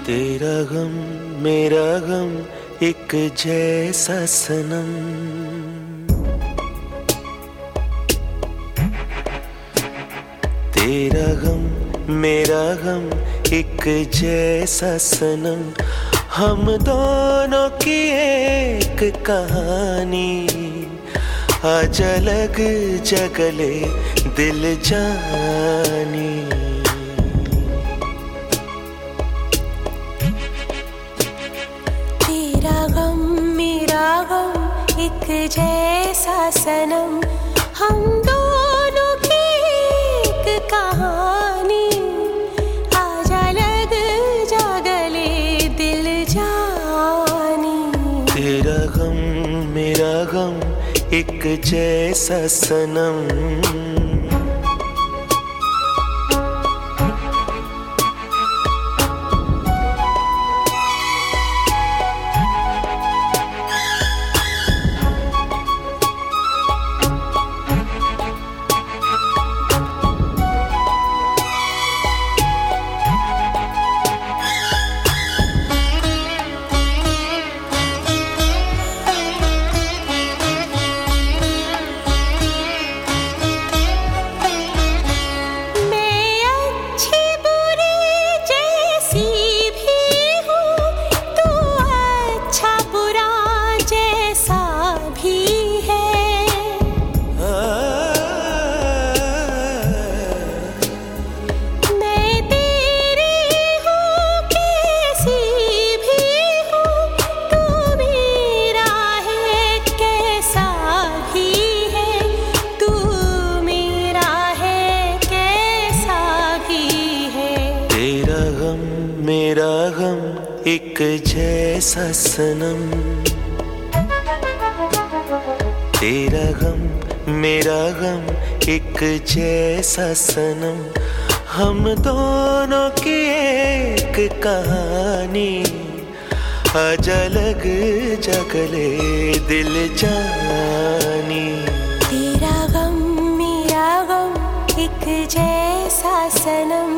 तेरा गम मेरा गम एक जैसा सनम, तेरा गम मेरा गम एक जैसा सनम, हम दोनों की एक कहानी, आज अलग जगले दिल जानी। तेरा गम मेरा गम एक जैसा सनम, हम दोनों की एक कहानी, आज अलग जगले दिल जानी। तेरा गम मेरा गम एक जैसा सनम। मेरा गम एक जैसा सनम, तेरा गम मेरा गम एक जैसा सनम, हम दोनों की एक कहानी, आज अलग जगले दिल जानी। तेरा गम मेरा गम एक जैसा सनम।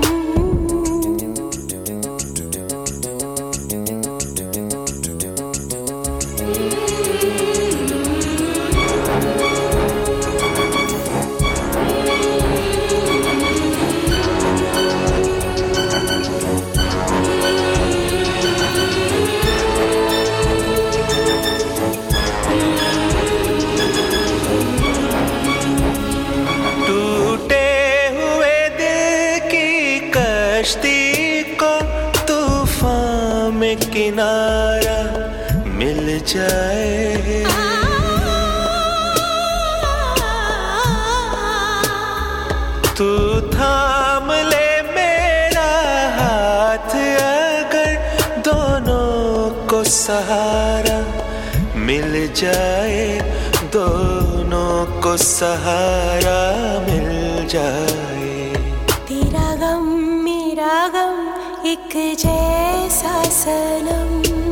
कश्ती को तूफान में किनारा मिल जाए, तू थाम ले मेरा हाथ, अगर दोनों को सहारा मिल जाए, दोनों को सहारा मिल जाए। तेरा गम मेरा गम एक जैसा सनम,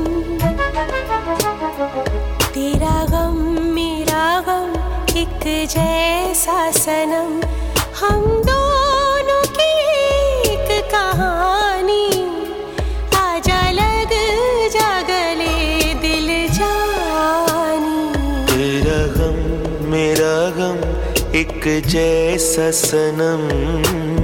तेरा गम मेरा गम एक जैसा सनम, हम दोनों की एक कहानी, आज अलग जगले दिल जानी। तेरा गम मेरा गम एक जैसा सनम।